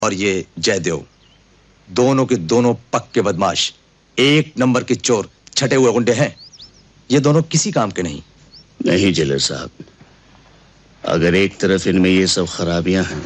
और ये जयदेव, दोनों के दोनों पक्के बदमाश, एक नंबर के चोर, छटे हुए गुंडे हैं। ये दोनों किसी काम के नहीं। नहीं जिलर साहब, अगर एक तरफ इनमें ये सब खराबियां हैं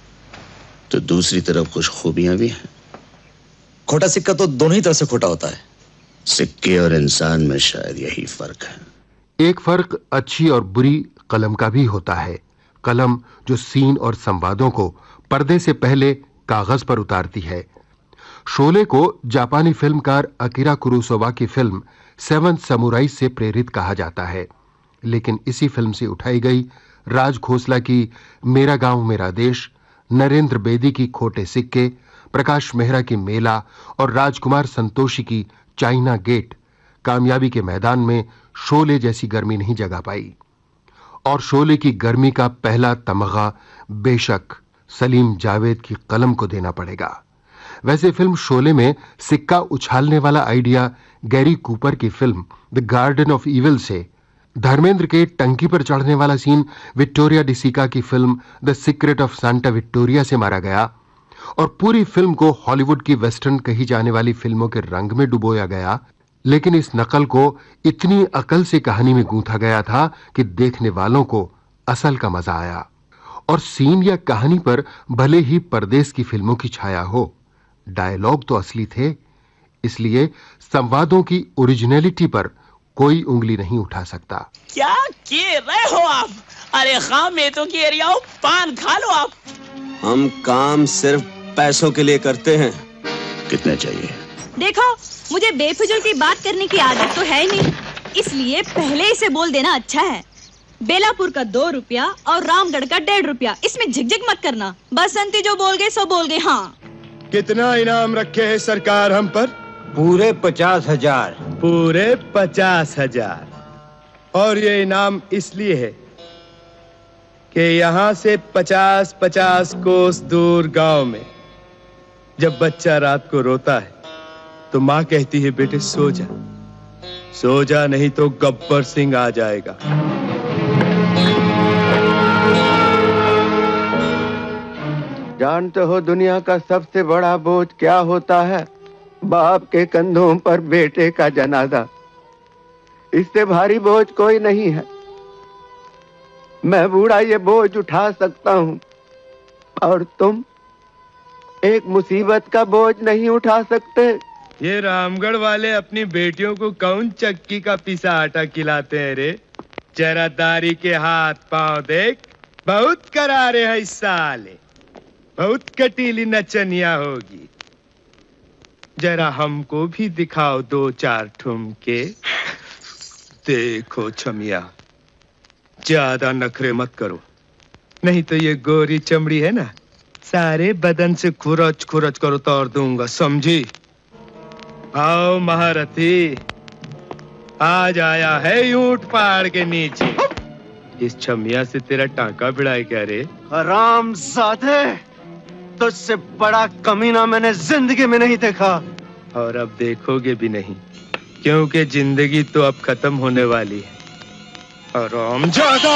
तो दूसरी तरफ कुछ खूबियां भी हैं। खोटा सिक्का तो दोनों ही तरफ से खोटा होता है। सिक्के और इंसान में शायद यही फर्क है। एक फर्क अच्छी और बुरी कलम का भी होता है। कलम जो सीन और संवादों को पर्दे से पहले कागज पर उतारती है। शोले को जापानी फिल्मकार अकीरा कुरोसावा की फिल्म सेवन समुराई से प्रेरित कहा जाता है, लेकिन इसी फिल्म से उठाई गई राज खोसला की मेरा गांव मेरा देश, नरेंद्र बेदी की खोटे सिक्के, प्रकाश मेहरा की मेला और राजकुमार संतोषी की चाइना गेट कामयाबी के मैदान में शोले जैसी गर्मी नहीं जगा पाई। और शोले की गर्मी का पहला तमगा बेशक सलीम जावेद की कलम को देना पड़ेगा। वैसे फिल्म शोले में सिक्का उछालने वाला आइडिया गैरी कूपर की film the Garden of Evil से, धर्मेंद्र के टंकी पर चढ़ने वाला सीन विक्टोरिया डिसिका की film the Secret of Santa Vittoria से मारा गया और पूरी फिल्म को हॉलीवुड की वेस्टर्न कही जाने वाली फिल्मों के रंग में डुबोया गया। लेकिन इस नकल को इतनी अकल से कहानी में गूंथा गया था कि देखने वालों को असल का मजा आया। और सीन या कहानी पर भले ही परदेश की फिल्मों की छाया हो, डायलॉग तो असली थे, इसलिए संवादों की ओरिजिनलिटी पर कोई उंगली नहीं उठा सकता। क्या कह रहे हो आप? अरे हाँ, मैं तो कह रहा हूं, पान खा लो आप। हम काम सिर्फ पैसों के लिए करते हैं। कितना चाहिए? देखो, मुझे बेफिजूल की बात करने की आदत तो है नहीं, इसलिए पहले इसे बोल देना अच्छा है। बेलापुर का 2 रुपया और रामगढ़ का 1.5 रुपया, इसमें झिकझिक मत करना। बसंती जो बोल गए सो बोल गए। हाँ, कितना इनाम रखे है सरकार हम पर? पूरे 50,000। पूरे 50,000। और ये इनाम इसलिए है कि यहाँ से 50-50 कोस दूर गांव में जब बच्चा रात को रोता है तो माँ कहती है, बेटे सो जा, सो जा, नहीं तो गब्बर सिंह आ जाएगा। जानते हो दुनिया का सबसे बड़ा बोझ क्या होता है? बाप के कंधों पर बेटे का जनाजा। इससे भारी बोझ कोई नहीं है। मैं बूढ़ा ये बोझ उठा सकता हूँ और तुम एक मुसीबत का बोझ नहीं उठा सकते। ये रामगढ़ वाले अपनी बेटियों को कौन चक्की का पिसा आटा खिलाते हैं रे? जरा दारी के हाथ पांव देख, बहुत करारे हैं इस साले, बहुत कटीली नचनिया होगी। जरा हमको भी दिखाओ 2-4 ठुमके। देखो छमिया, ज्यादा नखरे मत करो, नहीं तो ये गोरी चमड़ी है ना, सारे बदन से खुरच खुरच कर उतार दूंगा, समझी? आओ महारथी, आज आया है ऊंट पहाड़ के नीचे। इस छमिया से तेरा टांका भिड़ाए क्या रे? हरामजादे, तुझसे बड़ा कमीना मैंने जिंदगी में नहीं देखा। और अब देखोगे भी नहीं, क्योंकि जिंदगी तो अब खत्म होने वाली है। हरामजादा!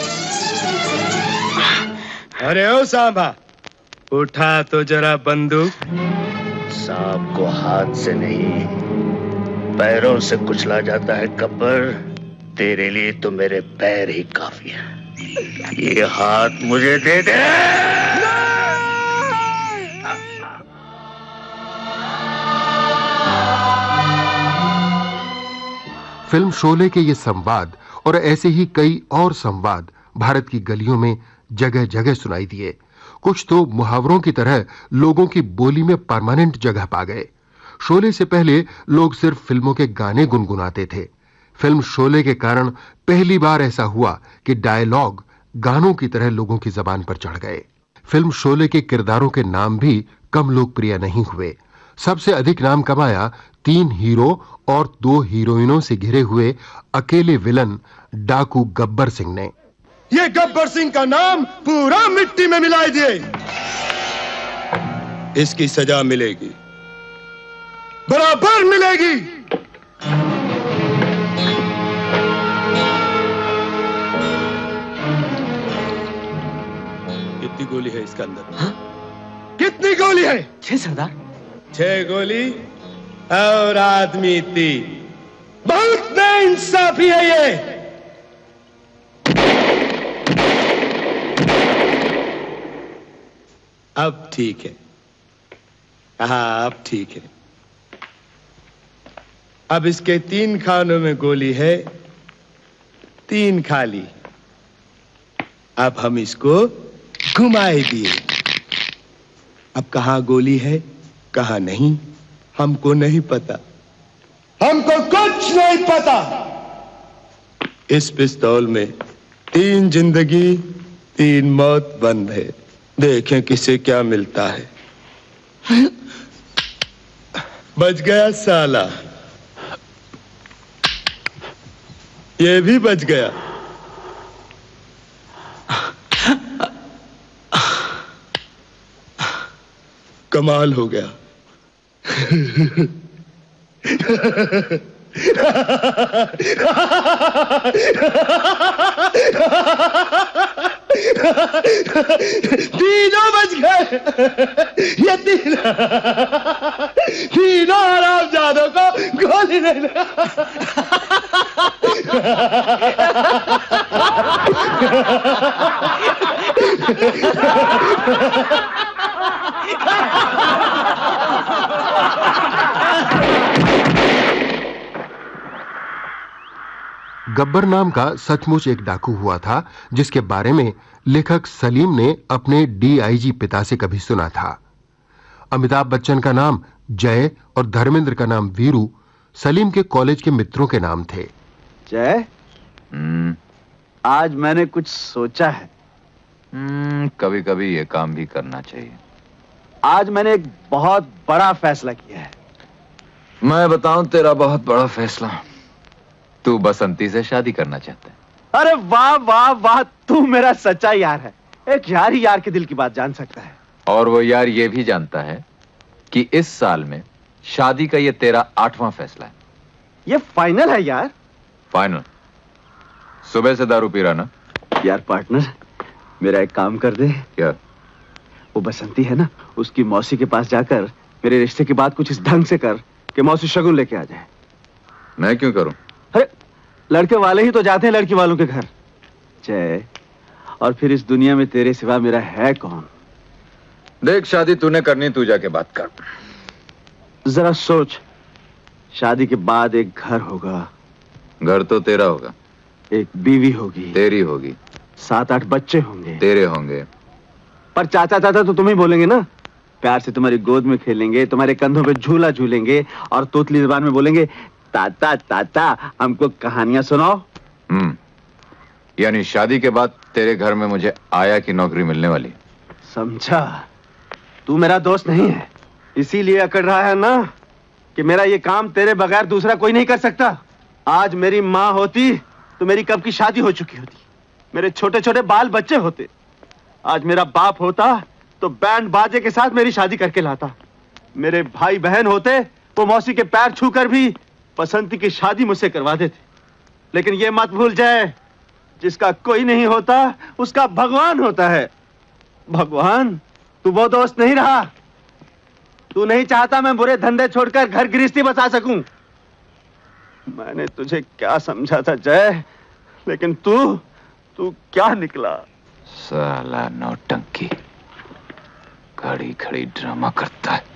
अरे ओ सांभा, उठा तो जरा बंदूक। सांप को हाथ से नहीं, पैरों से कुचला जाता है गब्बर। तेरे लिए तो मेरे पैर ही काफी है। ये हाथ मुझे दे दे। फिल्म शोले के ये संवाद और ऐसे ही कई और संवाद भारत की गलियों में जगह जगह सुनाई दिए। कुछ तो मुहावरों की तरह लोगों की बोली में परमानेंट जगह पा गए। शोले से पहले लोग सिर्फ फिल्मों के गाने गुनगुनाते थे। फिल्म शोले के कारण पहली बार ऐसा हुआ कि डायलॉग गानों की तरह लोगों की जबान पर चढ़ गए। फिल्म शोले के किरदारों के नाम भी कम लोकप्रिय नहीं हुए। सबसे अधिक नाम कमाया 3 हीरो और 2 हीरोइनों से घिरे हुए अकेले विलन डाकू गब्बर सिंह ने। ये गब्बर सिंह का नाम पूरा मिट्टी में मिलाई दिए। इसकी सजा मिलेगी, बराबर मिलेगी। कितनी गोली है इसके अंदर? हाँ? कितनी कितनी गोली है? 6 सरदार। 6 गोली और आदमी 3। बहुत नाइंसाफी है ये। अब ठीक है। हाँ, अब ठीक है। अब इसके 3 खानों में गोली है, 3 खाली। अब हम इसको घुमाए दिए। अब कहां गोली है कहां नहीं हमको नहीं पता, हमको कुछ नहीं पता। इस पिस्तौल में 3 जिंदगी 3 मौत बंद है। देखें किसे क्या मिलता है। बच गया साला, ये भी बच गया। कमाल हो गया। तीनों बच गए। ये तीनों हरामजादों को गोली नहीं लगा। गब्बर नाम का सचमुच एक डाकू हुआ था जिसके बारे में लेखक सलीम ने अपने डीआईजी पिता से कभी सुना था। अमिताभ बच्चन का नाम जय और धर्मेंद्र का नाम वीरू सलीम के कॉलेज के मित्रों के नाम थे। जय, आज मैंने कुछ सोचा है। कभी कभी ये काम भी करना चाहिए। आज मैंने एक बहुत बड़ा फैसला किया है। मैं बताऊं तेरा बहुत बड़ा फैसला? तू बसंती से शादी करना चाहता है? अरे वाह वाह वाह, तू मेरा सच्चा यार है। एक यार ही यार के दिल की बात जान सकता है। और वो यार ये भी जानता है कि इस साल में शादी का ये तेरा 8वां फैसला है। ये फाइनल है यार? फाइनल। सुबह से दारू पी रहा ना? यार पार्टनर, मेरा एक काम कर दे। क्या? वो बसंती है ना, उसकी मौसी के पास जाकर मेरे रिश्ते की बात कुछ इस ढंग से कर कि मौसी शगुन लेके आ जाए। मैं क्यों करूं? अरे लड़के वाले ही तो जाते हैं लड़की वालों के घर। जय, और फिर इस दुनिया में तेरे सिवा मेरा है कौन? देख, शादी तूने करनी, तू जाके बात कर। जरा सोच, शादी के बाद एक घर होगा। घर तो तेरा होगा। एक बीवी होगी। तेरी होगी। 7-8 बच्चे होंगे। तेरे होंगे। पर चाचा चाचा तो तुम ही बोलेंगे ना। प्यार से तुम्हारी गोद में खेलेंगे, तुम्हारे कंधों पे झूला झूलेंगे और तोतली जुबान में बोलेंगे, ताता ताता हमको कहानियां सुनाओ। यानी शादी के बाद तेरे घर में मुझे आया की नौकरी मिलने वाली। समझा? तू मेरा दोस्त नहीं है, इसीलिए अकड़ रहा है ना कि मेरा ये काम तेरे बगैर दूसरा कोई नहीं कर सकता। आज मेरी माँ होती तो मेरी कब की शादी हो चुकी होती, मेरे छोटे छोटे बाल बच्चे होते। आज मेरा बाप होता तो बैंड बाजे के साथ मेरी शादी करके लाता। मेरे भाई बहन होते वो मौसी के पैर छूकर भी बसंती की शादी मुझसे करवा देते। लेकिन ये मत भूल जाए, जिसका कोई नहीं होता उसका भगवान होता है। भगवान, तू वो दोस्त नहीं रहा। तू नहीं चाहता मैं बुरे धंधे छोड़कर घर गृहस्थी बसा सकूं। मैंने तुझे क्या समझा था जय, लेकिन तू क्या निकला? साला नौटंकी, खड़ी खड़ी ड्रामा करता है।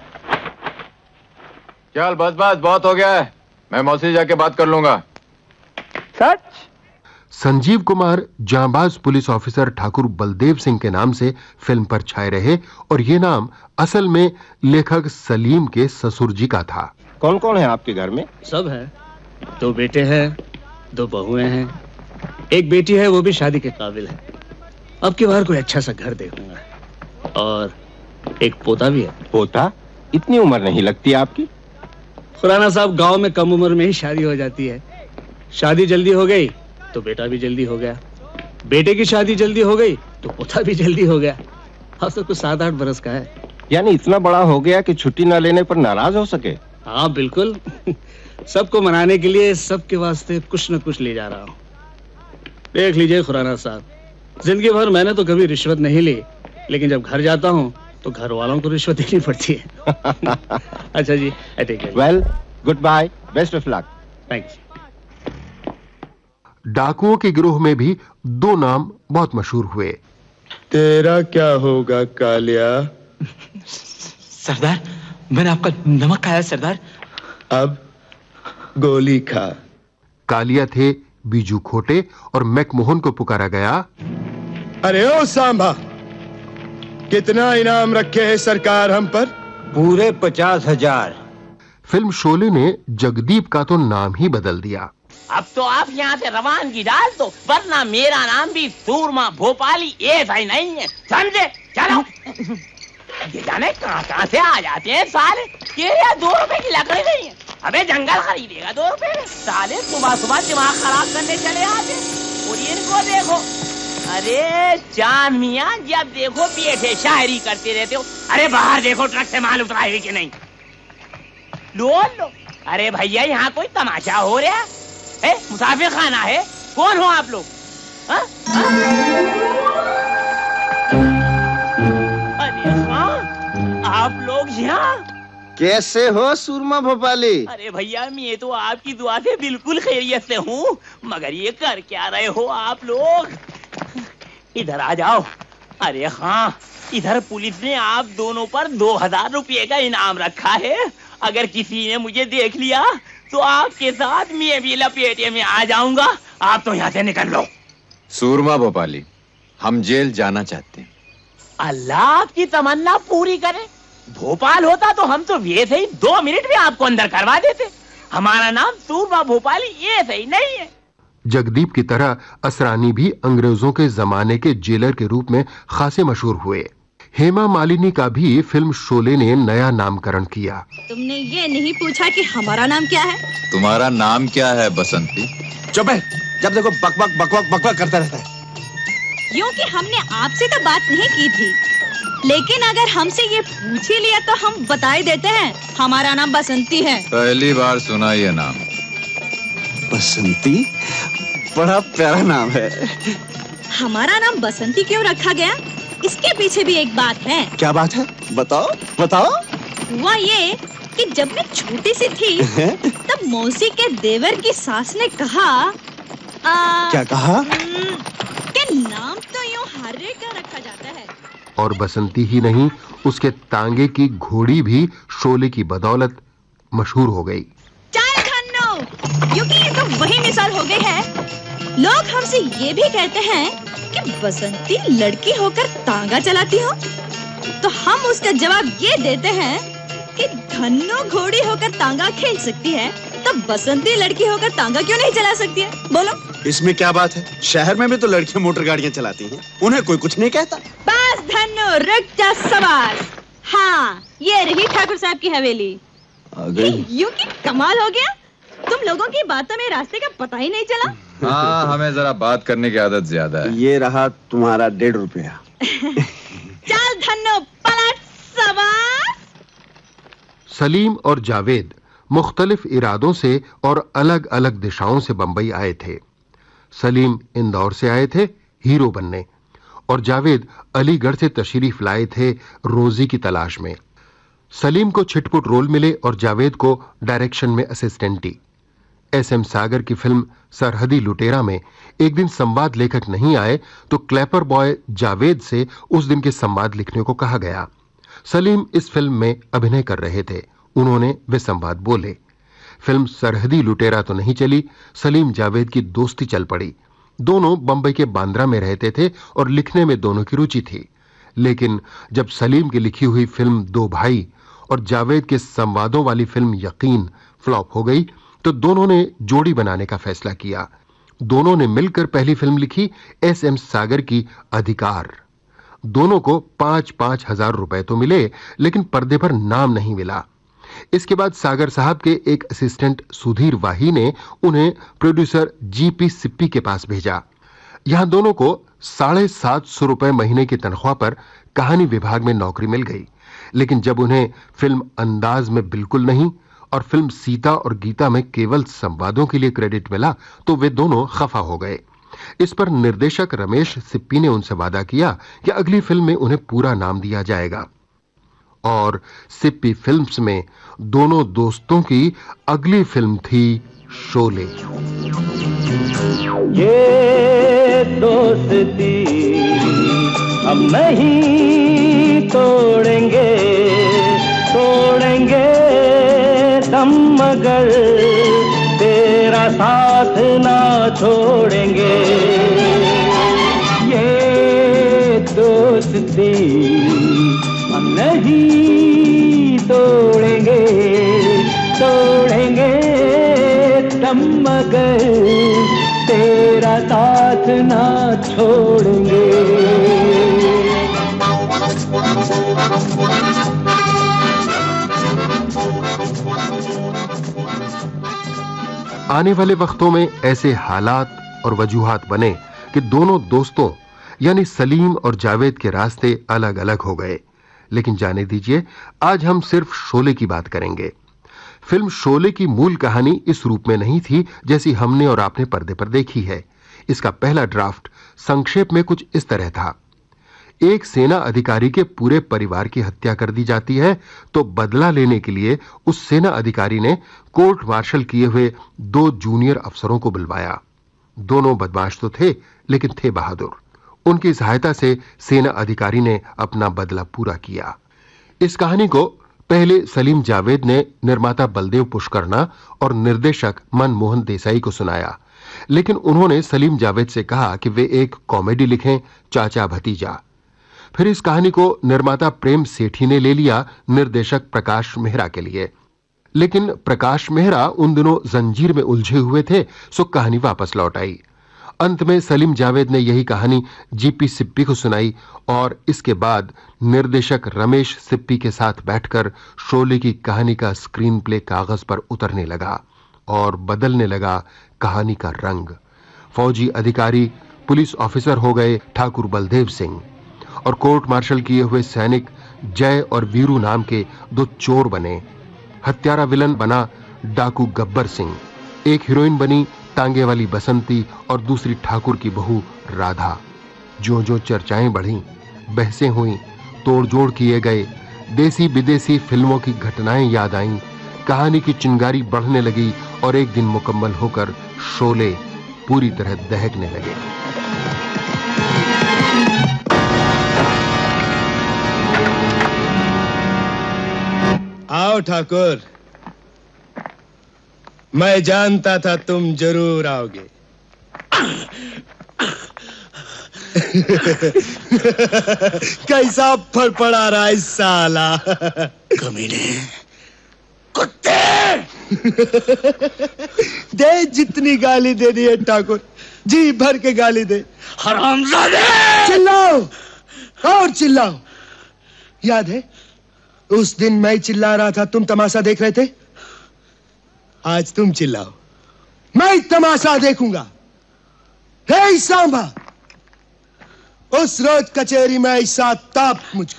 चल बस बहुत हो गया है, मैं मौसी जाके बात कर लूंगा। सच? संजीव कुमार जांबाज पुलिस ऑफिसर ठाकुर बलदेव सिंह के नाम से फिल्म पर छाए रहे और ये नाम असल में लेखक सलीम के ससुर जी का था। कौन कौन है आपके घर में? सब है। 2 बेटे हैं, 2 बहुएं हैं, एक बेटी है, वो भी शादी के काबिल है। अब की बार कोई अच्छा सा घर देखूंगा। और एक पोता भी है। पोता? इतनी उम्र नहीं लगती आपकी। खुराना साहब, गांव में कम उम्र में ही शादी हो जाती है। शादी जल्दी हो गई तो बेटा भी जल्दी हो गया, बेटे की शादी जल्दी हो गई तो पोता भी जल्दी हो गया। अब तो कुछ 7-8 बरस का है। यानी इतना बड़ा हो गया कि छुट्टी ना लेने पर नाराज हो सके? हाँ बिल्कुल। सबको मनाने के लिए सबके वास्ते कुछ न कुछ ले जा रहा हूँ। देख लीजिए खुराना साहब, जिंदगी भर मैंने तो कभी रिश्वत नहीं ली, लेकिन जब घर जाता हूँ तो घर वालों को रिश्वत देनी पड़ती है। अच्छा जी, I take care. Well, good bye, best of luck. Thanks. डाकुओं के गिरोह में भी दो नाम बहुत मशहूर हुए। तेरा क्या होगा कालिया? सरदार, मैंने आपका नमक खाया सरदार। अब गोली खा। कालिया थे बीजू खोटे और मैकमोहन को पुकारा गया। अरे ओ सांभा, कितना इनाम रखे है सरकार हम पर? पूरे 50,000। फिल्म शोले ने जगदीप का तो नाम ही बदल दिया। अब तो आप यहाँ से रवानगी डाल दो, वरना मेरा नाम भी सूरमा भोपाली ऐसा ही नहीं है, समझे? चलो। ये जाने कहाँ से आ जाते हैं साले। ये 2 रुपए की लकड़ी नहीं है, अबे जंगल खरीदेगा 2 रुपए में। साले सुबह सुबह दिमाग खराब करने चले आते। और इनको देखो, अरे चांद मियाँ, जब देखो बैठे शायरी करते रहते हो। अरे बाहर देखो, ट्रक से माल उतरा है कि नहीं? लो। अरे भैया, यहाँ कोई तमाशा हो रहा है? मुसाफिर खाना है? कौन हो आप लोग? अरे हाँ, आप लोग यहाँ कैसे हो सूरमा भोपाली? अरे भैया, मैं तो आपकी दुआ से बिल्कुल खैरियत से हूँ, मगर ये कर क्या रहे हो आप लोग? इधर आ जाओ। अरे हाँ, इधर पुलिस ने आप दोनों पर 2000 रुपये का इनाम रखा है। अगर किसी ने मुझे देख लिया तो आपके साथ मैं भी लपेटे में आ जाऊंगा। आप तो यहाँ से निकल लो। सूरमा भोपाली, हम जेल जाना चाहते हैं। अल्लाह आपकी तमन्ना पूरी करे। भोपाल होता तो हम तो वैसे ही 2 मिनट में आपको अंदर करवा देते। हमारा नाम सूरमा भोपाली ऐसे ही नहीं है। जगदीप की तरह असरानी भी अंग्रेजों के जमाने के जेलर के रूप में खासे मशहूर हुए। हेमा मालिनी का भी फिल्म शोले ने नया नामकरण किया। तुमने ये नहीं पूछा कि हमारा नाम क्या है? तुम्हारा नाम क्या है बसंती? चुप है, जब देखो बकबक करता रहता है। यूं कि हमने आपसे तो बात नहीं की थी, लेकिन अगर हमसे ये पूछ ही लिया तो हम बता ही देते हैं, हमारा नाम बसंती है। पहली बार सुना ये नाम। बसंती? बड़ा प्यारा नाम है। हमारा नाम बसंती क्यों रखा गया, इसके पीछे भी एक बात है। क्या बात है? बताओ। हुआ ये कि जब मैं छोटी सी थी तब मौसी के देवर की सास ने कहा। क्या कहा? कि नाम तो यूं हर्रे का रखा जाता है। और बसंती ही नहीं, उसके तांगे की घोड़ी भी शोले की बदौलत मशहूर हो गई। चल धन्नो, क्योंकि ये तो वही मिसाल हो गई है। लोग हमसे ये भी कहते हैं कि बसंती लड़की होकर तांगा चलाती हो, तो हम उसका जवाब ये देते हैं कि धन्नो घोड़ी होकर तांगा खींच सकती है, तो बसंती लड़की होकर तांगा क्यों नहीं चला सकती है? बोलो। इसमें क्या बात है? शहर में भी तो लड़कियां मोटर गाड़ियां चलाती हैं, उन्हें कोई कुछ नहीं कहता। बस धन्नो, रुक जा सवास। हाँ, ये रही ठाकुर साहब की हवेली। यूं कि कमाल हो गया, तुम लोगों की बातों में रास्ते का पता ही नहीं चला। हाँ, हमें जरा बात करने की आदत ज्यादा है। ये रहा तुम्हारा 1.5 रुपया। चल धन्नो, पलट सवास। सलीम और जावेद मुख्तलिफ इरादों से और अलग अलग दिशाओं से बंबई आए थे। सलीम इंदौर से आए थे हीरो बनने, और जावेद अलीगढ़ से तशरीफ लाए थे रोजी की तलाश में। सलीम को छिटपुट रोल मिले और जावेद को डायरेक्शन में असिस्टेंटी। एसएम सागर की फिल्म सरहदी लुटेरा में एक दिन संवाद लेखक नहीं आए तो क्लैपर बॉय जावेद से उस दिन के संवाद लिखने को कहा गया। सलीम इस फिल्म में अभिनय कर रहे थे, उन्होंने वे संवाद बोले। फिल्म सरहदी लुटेरा तो नहीं चली, सलीम जावेद की दोस्ती चल पड़ी। दोनों बंबई के बांद्रा में रहते थे और लिखने में दोनों की रुचि थी। लेकिन जब सलीम की लिखी हुई फिल्म 2 भाई और जावेद के संवादों वाली फिल्म यकीन फ्लॉप हो गई तो दोनों ने जोड़ी बनाने का फैसला किया। दोनों ने मिलकर पहली फिल्म लिखी, एसएम सागर की अधिकार। दोनों को 5-5 हजार रुपए तो मिले, लेकिन पर्दे पर नाम नहीं मिला। इसके बाद सागर साहब के एक असिस्टेंट सुधीर वाही ने उन्हें प्रोड्यूसर जीपी सिप्पी के पास भेजा। यहां दोनों को 750 रुपए महीने की तनख्वाह पर कहानी विभाग में नौकरी मिल गई। लेकिन जब उन्हें फिल्म अंदाज में बिल्कुल नहीं और फिल्म सीता और गीता में केवल संवादों के लिए क्रेडिट मिला तो वे दोनों खफा हो गए। इस पर निर्देशक रमेश सिप्पी ने उनसे वादा किया कि अगली फिल्म में उन्हें पूरा नाम दिया जाएगा। और सिप्पी फिल्म्स में दोनों दोस्तों की अगली फिल्म थी शोले। ये दोस्ती हम नहीं तोड़ेंगे, तोड़ेंगे दम मगर तेरा साथ ना छोड़ेंगे। ये दोस्ती हम नहीं तोड़ेंगे, तोड़ेंगे दम मगर तेरा साथ ना छोड़ेंगे। आने वाले वक्तों में ऐसे हालात और वजूहात बने कि दोनों दोस्तों यानी सलीम और जावेद के रास्ते अलग अलग हो गए। लेकिन जाने दीजिए, आज हम सिर्फ शोले की बात करेंगे। फिल्म शोले की मूल कहानी इस रूप में नहीं थी जैसी हमने और आपने पर्दे पर देखी है। इसका पहला ड्राफ्ट संक्षेप में कुछ इस तरह था। एक सेना अधिकारी के पूरे परिवार की हत्या कर दी जाती है, तो बदला लेने के लिए उस सेना अधिकारी ने कोर्ट मार्शल किए हुए 2 जूनियर अफसरों को बुलवाया। दोनों बदमाश तो थे, लेकिन थे बहादुर। उनकी सहायता से सेना अधिकारी ने अपना बदला पूरा किया। इस कहानी को पहले सलीम जावेद ने निर्माता बलदेव पुष्करना और निर्देशक मनमोहन देसाई को सुनाया, लेकिन उन्होंने सलीम जावेद से कहा कि वे एक कॉमेडी लिखें, चाचा भतीजा। फिर इस कहानी को निर्माता प्रेम सेठी ने ले लिया निर्देशक प्रकाश मेहरा के लिए, लेकिन प्रकाश मेहरा उन दिनों जंजीर में उलझे हुए थे, सो कहानी वापस लौट आई। अंत में सलीम जावेद ने यही कहानी जीपी सिप्पी को सुनाई और इसके बाद निर्देशक रमेश सिप्पी के साथ बैठकर शोले की कहानी का स्क्रीन प्ले कागज पर उतरने लगा और बदलने लगा कहानी का रंग। फौजी अधिकारी पुलिस ऑफिसर हो गए ठाकुर बलदेव सिंह और कोर्ट मार्शल किए हुए सैनिक जय और वीरू नाम के 2 चोर बने। हत्यारा विलन बना डाकू गब्बर सिंह। एक हीरोइन बनी टांगे वाली बसंती और दूसरी ठाकुर की बहू राधा। जो जो चर्चाएं बढ़ी, बहसें हुई, तोड़जोड़ किए गए, देसी विदेशी फिल्मों की घटनाएं याद आईं, कहानी की चिंगारी बढ़ने लगी और एक दिन मुकम्मल होकर शोले पूरी तरह दहकने लगे। आओ ठाकुर, मैं जानता था तुम जरूर आओगे। कैसा फड़फड़ा रहा है साला। कमीने, कुत्ते। दे जितनी गाली दे दी है ठाकुर, जी भर के गाली दे। हरामजादे! चिल्लाओ और चिल्लाओ। याद है उस दिन मैं चिल्ला रहा था, तुम तमाशा देख रहे थे। आज तुम चिल्लाओ, मैं तमाशा देखूंगा। हे सांबा, उस रोज कचहरी में ऐसा ताप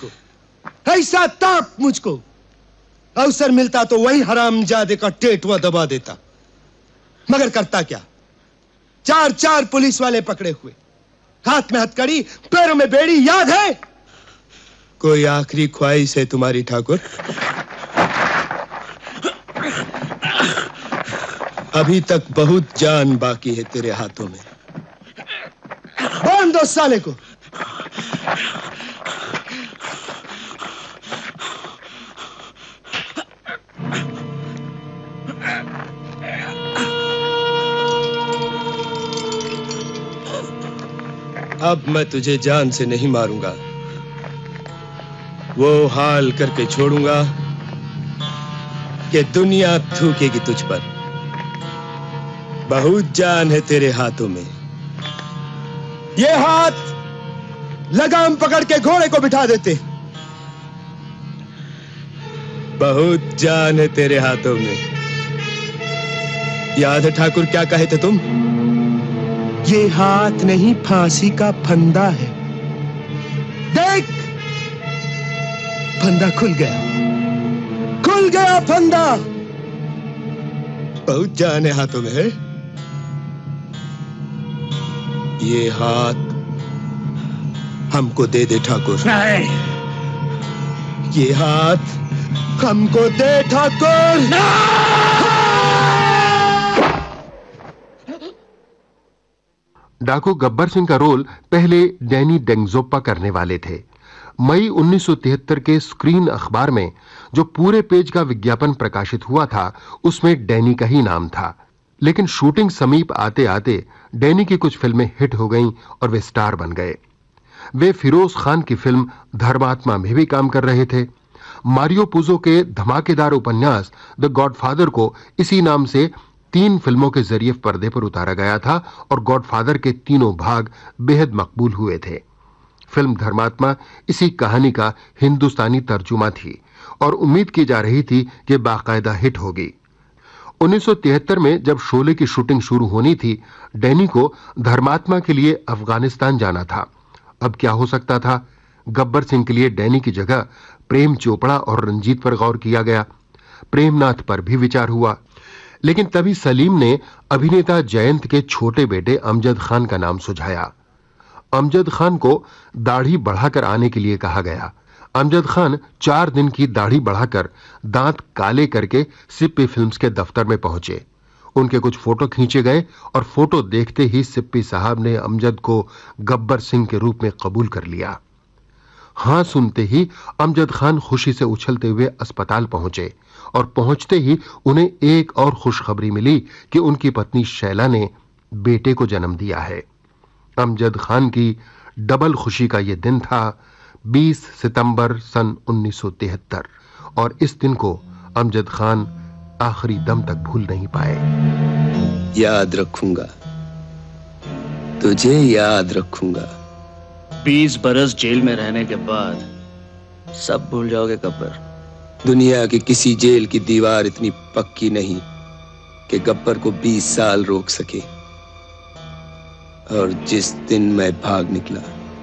मुझको, अवसर मिलता तो वही हरामजादे का टेटवा दबा देता। मगर करता क्या, 4 पुलिस वाले पकड़े हुए, हाथ में हथकड़ी, पैरों में बेड़ी। याद है? कोई आखिरी ख्वाहिश है तुम्हारी ठाकुर? अभी तक बहुत जान बाकी है तेरे हाथों में। बांध दो साले को। अब मैं तुझे जान से नहीं मारूंगा, वो हाल करके छोड़ूंगा कि दुनिया थूकेगी तुझ पर। बहुत जान है तेरे हाथों में। ये हाथ लगाम पकड़ के घोड़े को बिठा देते। बहुत जान है तेरे हाथों में। याद है ठाकुर क्या कहे थे तुम? ये हाथ नहीं, फांसी का फंदा है। देख, फंदा खुल गया फंदा। बहुत जान है हाथों में है। ये हाथ हमको दे दे ठाकुर। नहीं, ये हाथ हमको दे ठाकुर। डाकू गब्बर सिंह का रोल पहले डैनी डेंगजोप्पा करने वाले थे। मई 1973 के स्क्रीन अखबार में जो पूरे पेज का विज्ञापन प्रकाशित हुआ था उसमें डैनी का ही नाम था। लेकिन शूटिंग समीप आते आते डैनी की कुछ फिल्में हिट हो गईं और वे स्टार बन गए। वे फिरोज खान की फिल्म धर्मात्मा में भी काम कर रहे थे। मारियो पुजो के धमाकेदार उपन्यास द गॉडफादर को इसी नाम से 3 फिल्मों के जरिए पर्दे पर उतारा गया था और गॉडफादर के तीनों भाग बेहद मकबूल हुए थे। फिल्म धर्मात्मा इसी कहानी का हिंदुस्तानी तर्जुमा थी और उम्मीद की जा रही थी कि बाकायदा हिट होगी। 1973 में जब शोले की शूटिंग शुरू होनी थी, डैनी को धर्मात्मा के लिए अफगानिस्तान जाना था। अब क्या हो सकता था? गब्बर सिंह के लिए डैनी की जगह प्रेम चोपड़ा और रंजीत पर गौर किया गया। प्रेमनाथ पर भी विचार हुआ, लेकिन तभी सलीम ने अभिनेता जयंत के छोटे बेटे अमजद खान का नाम सुझाया। अमजद खान को दाढ़ी बढ़ाकर आने के लिए कहा गया। अमजद खान 4 दिन की दाढ़ी बढ़ाकर दांत काले करके सिप्पी फिल्म्स के दफ्तर में पहुंचे। उनके कुछ फोटो खींचे गए और फोटो देखते ही सिप्पी साहब ने अमजद को गब्बर सिंह के रूप में कबूल कर लिया। हां सुनते ही अमजद खान खुशी से उछलते हुए अस्पताल पहुंचे और पहुंचते ही उन्हें एक और खुशखबरी मिली कि उनकी पत्नी शैला ने बेटे को जन्म दिया है। अमजद खान की डबल खुशी का यह दिन था 20 सितंबर सन 1973 और इस दिन को अमजद खान आखिरी दम तक भूल नहीं पाए। याद रखूंगा, तुझे याद रखूंगा। 20 बरस जेल में रहने के बाद सब भूल जाओगे गब्बर? दुनिया की किसी जेल की दीवार इतनी पक्की नहीं कि गब्बर को 20 साल रोक सके। और जिस दिन मैं भाग निकला,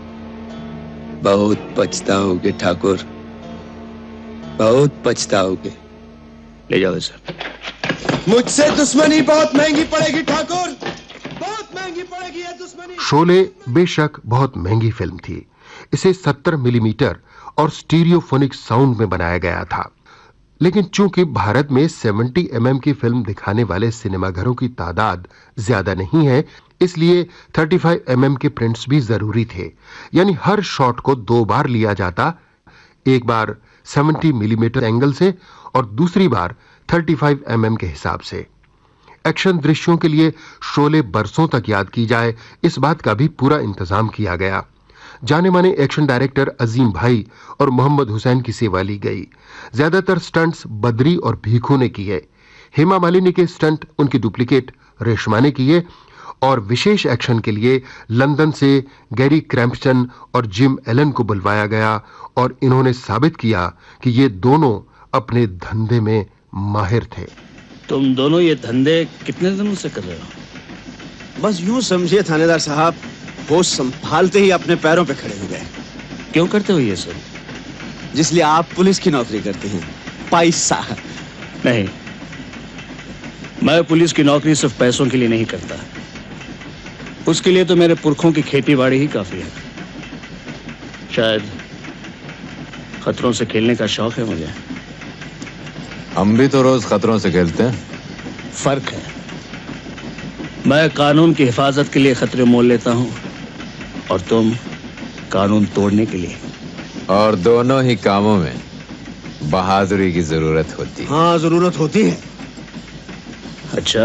बहुत पछताओगे ठाकुर, बहुत पछताओगे। ले जाओ इसे। मुझसे दुश्मनी बहुत महंगी पड़ेगी ठाकुर, बहुत महंगी पड़ेगी ये दुश्मनी। शोले बेशक बहुत महंगी फिल्म थी। इसे 70 मिलीमीटर और स्टीरियोफोनिक साउंड में बनाया गया था। लेकिन चूंकि भारत में 70 mm की फिल्म दिखाने वाले सिनेमाघरों की तादाद ज्यादा नहीं है, इसलिए 35 mm के प्रिंट्स भी जरूरी थे। यानी हर शॉट को 2 बार लिया जाता, एक बार 70 मिलीमीटर एंगल से और दूसरी बार 35 mm के हिसाब से। एक्शन दृश्यों के लिए शोले बरसों तक याद की जाए, इस बात का भी पूरा इंतजाम किया गया। जाने माने एक्शन डायरेक्टर अजीम भाई और मोहम्मद हुसैन की सेवा ली गई। ज्यादातर स्टंट्स बद्री और भीखू ने किए। हेमा मालिनी के स्टंट उनकी डुप्लीकेट रेशमा ने किए और विशेष एक्शन के लिए लंदन से गैरी क्रैम्पटन और जिम एलन को बुलवाया गया और इन्होंने साबित किया कि ये दोनों अपने धंधे में माहिर थे। तुम दोनों ये धंधे कितने दिनों से कर रहे हो? बस यूं समझिए थानेदार साहब, होश संभालते ही अपने पैरों पे खड़े हो गए। क्यों करते हो ये सब? जिसलिए आप पुलिस की नौकरी करते हैं, पैसा। नहीं, मैं पुलिस की नौकरी सिर्फ पैसों के लिए नहीं करता। उसके लिए तो मेरे पुरखों की खेती बाड़ी ही काफी है। शायद खतरों से खेलने का शौक है मुझे। हम भी तो रोज खतरों से खेलते हैं। फर्क है, मैं कानून की हिफाजत के लिए खतरे मोल लेता हूं और तुम कानून तोड़ने के लिए। और दोनों ही कामों में बहादुरी की जरूरत होती है। हाँ, जरूरत होती है। अच्छा,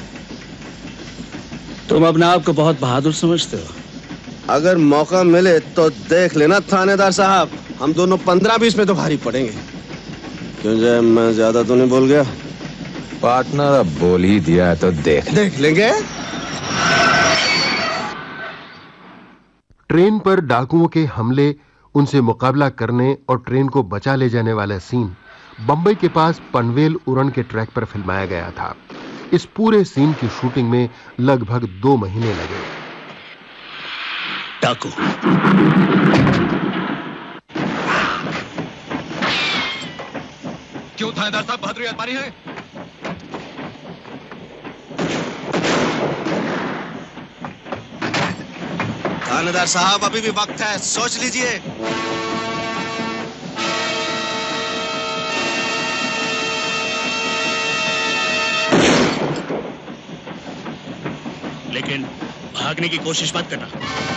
तुम अपने आप को बहुत बहादुर समझते हो? अगर मौका मिले तो देख लेना थानेदार साहब, हम दोनों 15-20 में तो भारी पड़ेंगे। क्यों जय, मैं ज्यादा तो नहीं बोल गया? पार्टनर अब बोल ही दिया है तो देख लेंगे। ट्रेन पर डाकुओं के हमले, उनसे मुकाबला करने और ट्रेन को बचा ले जाने वाला सीन बंबई के पास पनवेल उरण के ट्रैक पर फिल्माया गया था। इस पूरे सीन की शूटिंग में लगभग 2 महीने लगे। डाकू क्यों थानेदार साहब बहादुरी आजमानी है? थानेदार साहब, अभी भी वक्त है, सोच लीजिए। लेकिन भागने की कोशिश मत करना।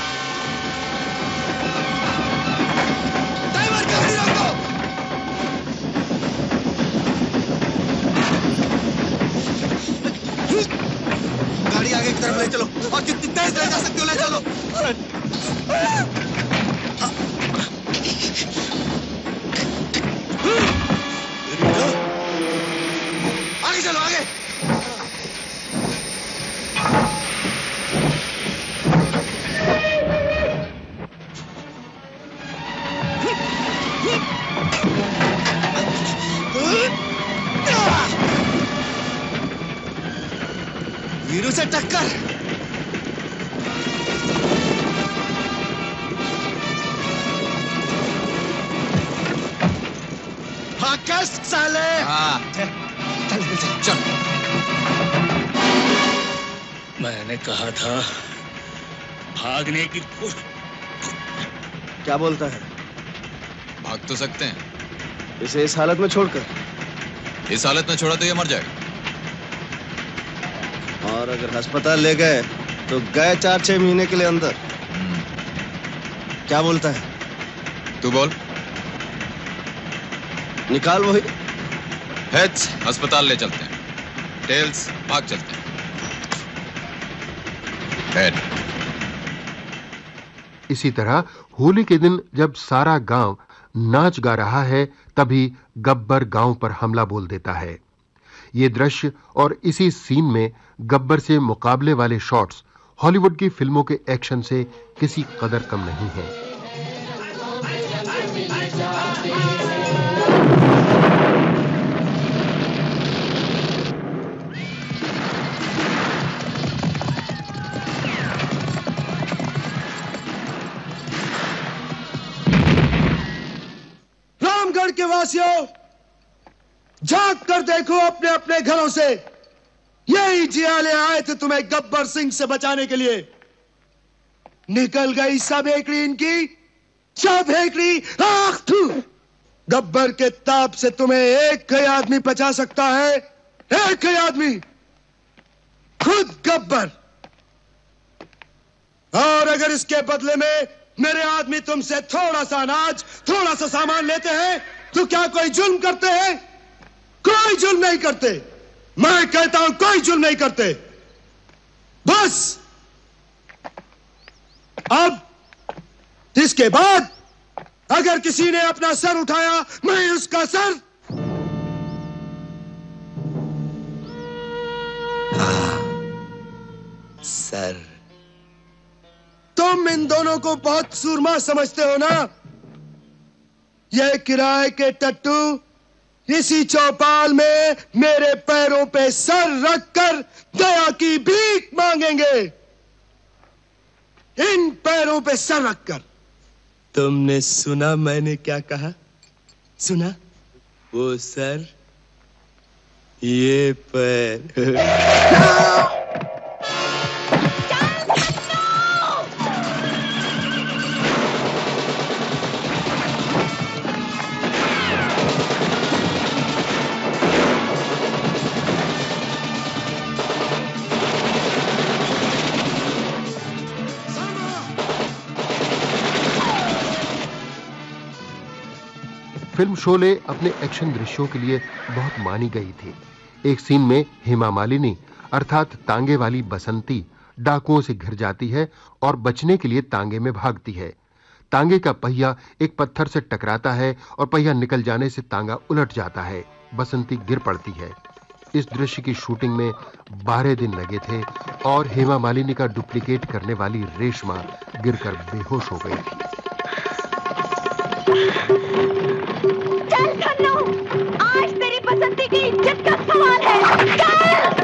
गाड़ी आगे की तरफ ले चलो और जितनी तेज ले जा सकते हो ले चलो। आगे चलो आगे। वीरू से टक्कर। भाग साले। चल चल। मैंने कहा था भागने की कोशिश। क्या बोलता है? भाग तो सकते हैं। इसे इस हालत में छोड़कर? इस हालत में छोड़ा तो ये मर जाएगा। और अगर अस्पताल ले गए तो गए 4-6 महीने के लिए अंदर। क्या बोलता है? तू बोल। निकाल वही। हेड्स अस्पताल ले चलते हैं, टेल्स भाग चलते हैं। हेड। इसी तरह होली के दिन जब सारा गांव नाच गा रहा है, तभी गब्बर गांव पर हमला बोल देता है। ये दृश्य और इसी सीन में गब्बर से मुकाबले वाले शॉट्स हॉलीवुड की फिल्मों के एक्शन से किसी कदर कम नहीं है। रामगढ़ के वासियों, झांक कर देखो अपने अपने घरों से। यही जियाले आए थे तुम्हें गब्बर सिंह से बचाने के लिए। निकल गई सब हेकड़ी इनकी, सब हेकड़ी। आख थू। गब्बर के ताप से तुम्हें एक ही आदमी बचा सकता है, एक ही आदमी, खुद गब्बर। और अगर इसके बदले में मेरे आदमी तुमसे थोड़ा सा अनाज, थोड़ा सा सामान लेते हैं, तो क्या कोई जुल्म करते हैं? कोई जुल्म नहीं करते। मैं कहता हूं कोई जुल्म नहीं करते। बस अब इसके बाद अगर किसी ने अपना सर उठाया, मैं उसका सर। सर। तुम इन दोनों को बहुत सूरमा समझते हो ना? ये किराए के टट्टू इसी चौपाल में मेरे पैरों पे सर रखकर दया की भीख मांगेंगे। इन पैरों पे सर रखकर। तुमने सुना मैंने क्या कहा? सुना? वो सर, ये पैर। फिल्म शोले अपने एक्शन दृश्यों के लिए बहुत मानी गई थी। एक सीन में हेमा मालिनी अर्थात तांगे वाली बसंती डाकुओं से घिर जाती है और बचने के लिए तांगे में भागती है। तांगे का पहिया एक पत्थर से टकराता है और पहिया निकल जाने से तांगा उलट जाता है। बसंती गिर पड़ती है। इस दृश्य की शूटिंग में 12 दिन लगे थे और हेमा मालिनी का डुप्लीकेट करने वाली रेशमा गिरकर बेहोश हो गई थी। चल खन्नू, आज तेरी बसंती की इज्जत का सवाल है। चल!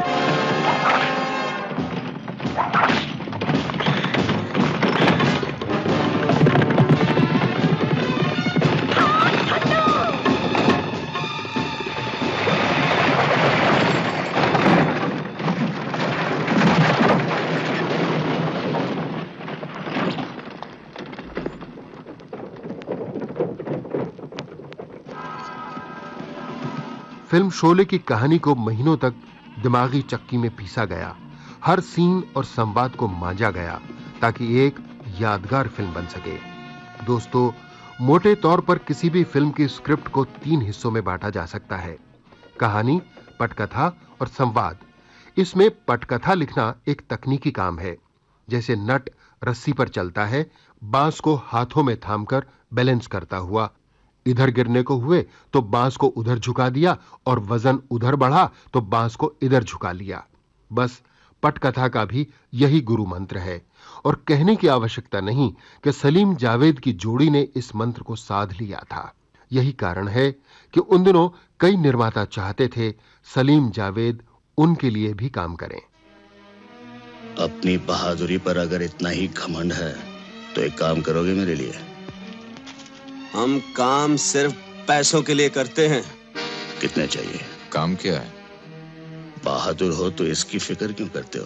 फिल्म शोले की कहानी को महीनों तक दिमागी चक्की में पीसा गया। हर सीन और संवाद को मांझा गया ताकि एक यादगार फिल्म बन सके। दोस्तों, मोटे तौर पर किसी भी फिल्म की स्क्रिप्ट को 3 हिस्सों में बांटा जा सकता है: कहानी, पटकथा और संवाद। इसमें पटकथा लिखना एक तकनीकी काम है। जैसे नट रस्सी पर चलता है, बांस को हाथों में थामकर बैलेंस करता हुआ, इधर गिरने को हुए तो बांस को उधर झुका दिया और वजन उधर बढ़ा तो बांस को इधर झुका लिया। बस पटकथा का भी यही गुरु मंत्र है और कहने की आवश्यकता नहीं कि सलीम जावेद की जोड़ी ने इस मंत्र को साध लिया था। यही कारण है कि उन दिनों कई निर्माता चाहते थे सलीम जावेद उनके लिए भी काम करें। अपनी बहादुरी पर अगर इतना ही घमंड है तो एक काम करोगे मेरे लिए? हम काम सिर्फ पैसों के लिए करते हैं। कितने चाहिए? काम क्या है? बहादुर हो तो इसकी फिक्र क्यों करते हो?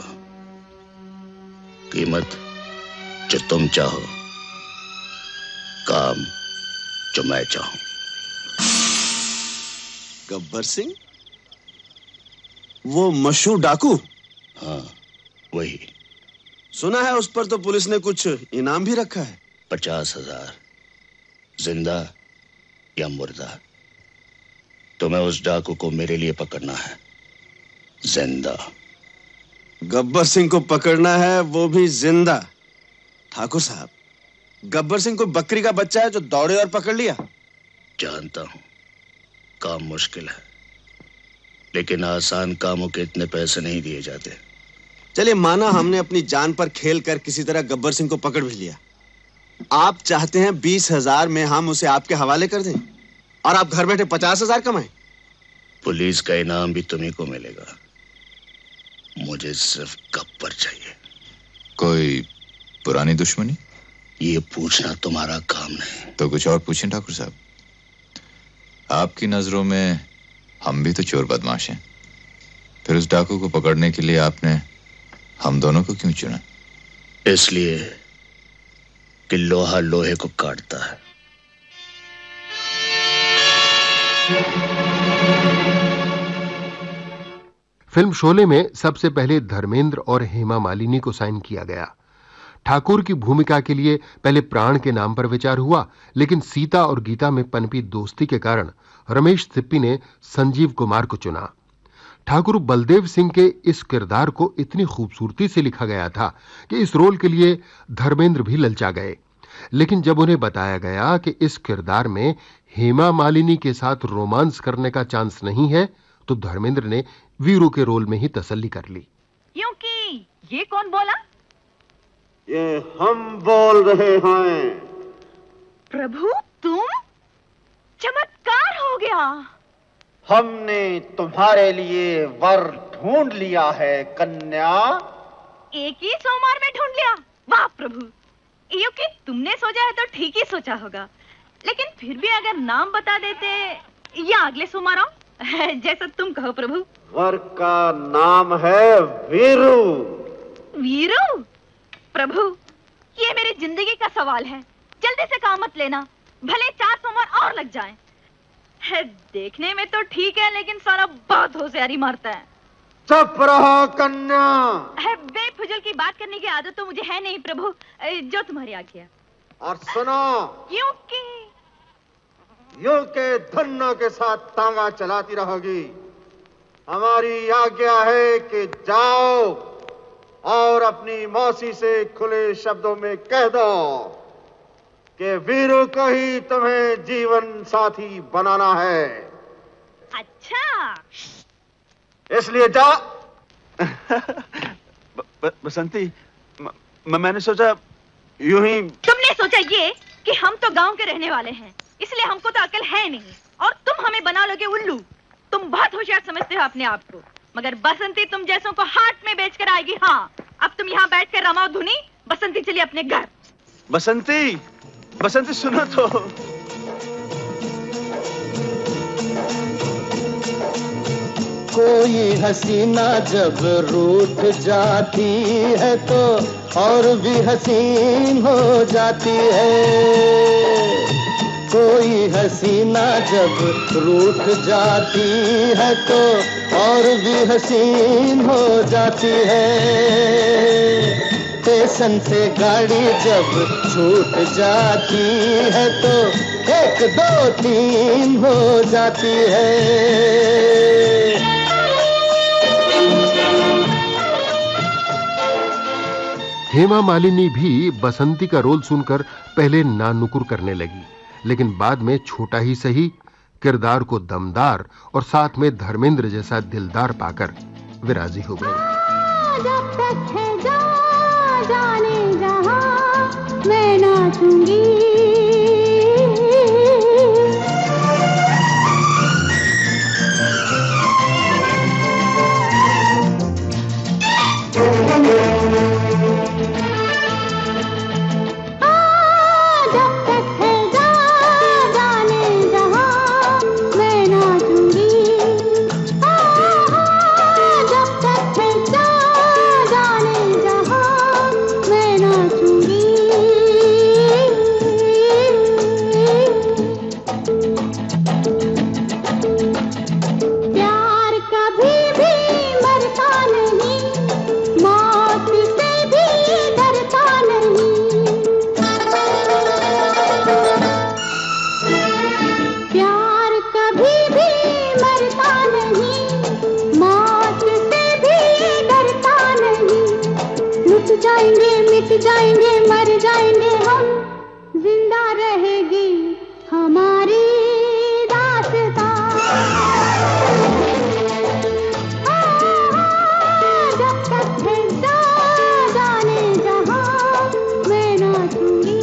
कीमत जो तुम चाहो, काम जो मैं चाहूं। गब्बर सिंह, वो मशहूर डाकू? हाँ, वही। सुना है उस पर तो पुलिस ने कुछ इनाम भी रखा है। 50,000, जिंदा या मुर्दा। तुम्हें उस डाकू को मेरे लिए पकड़ना है, जिंदा। गब्बर सिंह को पकड़ना है, वो भी जिंदा। ठाकुर साहब, गब्बर सिंह को बकरी का बच्चा है जो दौड़े और पकड़ लिया। जानता हूं काम मुश्किल है, लेकिन आसान कामों के इतने पैसे नहीं दिए जाते। चलिए, माना हमने अपनी जान पर खेल कर किसी तरह गब्बर सिंह को पकड़ भी लिया। आप चाहते हैं 20,000 में हम उसे आपके हवाले कर दें और आप घर बैठे 50,000 कमाएं? पुलिस का इनाम भी तुम्हीं को मिलेगा। मुझे सिर्फ गब्बर चाहिए। कोई पुरानी दुश्मनी? ये पूछना तुम्हारा काम नहीं। तो कुछ और पूछें ठाकुर साहब। आपकी नजरों में हम भी तो चोर बदमाश हैं। फिर उस डाकू को पकड़ने के लिए आपने हम दोनों को क्यों चुना? इसलिए कि लोहा लोहे को काटता है। फिल्म शोले में सबसे पहले धर्मेंद्र और हेमा मालिनी को साइन किया गया। ठाकुर की भूमिका के लिए पहले प्राण के नाम पर विचार हुआ, लेकिन सीता और गीता में पनपी दोस्ती के कारण रमेश सिप्पी ने संजीव कुमार को चुना। ठाकुर बलदेव सिंह के इस किरदार को इतनी खूबसूरती से लिखा गया था कि इस रोल के लिए धर्मेंद्र भी ललचा गए। लेकिन जब उन्हें बताया गया कि इस किरदार में हेमा मालिनी के साथ रोमांस करने का चांस नहीं है, तो धर्मेंद्र ने वीरू के रोल में ही तसल्ली कर ली। क्योंकि ये कौन बोला? ये हम बोल रहे हैं। प्रभु, तुम? चमत्कार हो गया। हमने तुम्हारे लिए वर ढूंढ लिया है कन्या। एक ही सोमवार में ढूंढ लिया? वाह प्रभु, क्योंकि तुमने सोचा है तो ठीक ही सोचा होगा, लेकिन फिर भी अगर नाम बता देते या अगले सोमवार आओ, जैसा तुम कहो प्रभु। वर का नाम है वीरू। वीरू? प्रभु, ये मेरी जिंदगी का सवाल है, जल्दी से काम मत लेना, भले 4 सोमवार और लग जाएं। है, देखने में तो ठीक है, लेकिन साला बहुत होशियारी मारता है। चुप रहो कन्या। है, बेफिजूल की बात करने की आदत तो मुझे है नहीं प्रभु, जो तुम्हारी आज्ञा। और सुनो, क्योंकि यूं के धन्ना के साथ तांगा चलाती रहोगी। हमारी आज्ञा है कि जाओ और अपनी मौसी से खुले शब्दों में कह दो कि वीरू को ही तुम्हें जीवन साथी बनाना है। अच्छा, इसलिए जाओ। बसंती, मैंने सोचा यूं ही। तुमने सोचा ये कि हम तो गांव के रहने वाले हैं, इसलिए हमको तो अकल है नहीं, और तुम हमें बना लोगे उल्लू। तुम बहुत होशियार समझते हो अपने आप को, मगर बसंती तुम जैसों को हाट में बेचकर आएगी। हाँ, अब तुम यहाँ बैठकर रमाओ धुनी, बसंती चली अपने घर। बसंती, बसंती सुनो तो। कोई हसीना जब रूठ जाती है तो और भी हसीन हो जाती है। कोई हसीना जब रूठ जाती है तो और भी हसीन हो जाती है। स्टेशन से गाड़ी जब छूट जाती है तो 1 2 3 हो जाती है। हेमा मालिनी भी बसंती का रोल सुनकर पहले नानुकुर करने लगी, लेकिन बाद में छोटा ही सही किरदार को दमदार और साथ में धर्मेंद्र जैसा दिलदार पाकर वे राजी हो गई। जब तक है जाने जहां मैं नाचूंगी। जाएंगे मर जाएंगे हम, जिंदा रहेगी हमारी दास्तां। जब तक है जाने जहां मैं नाचूंगी।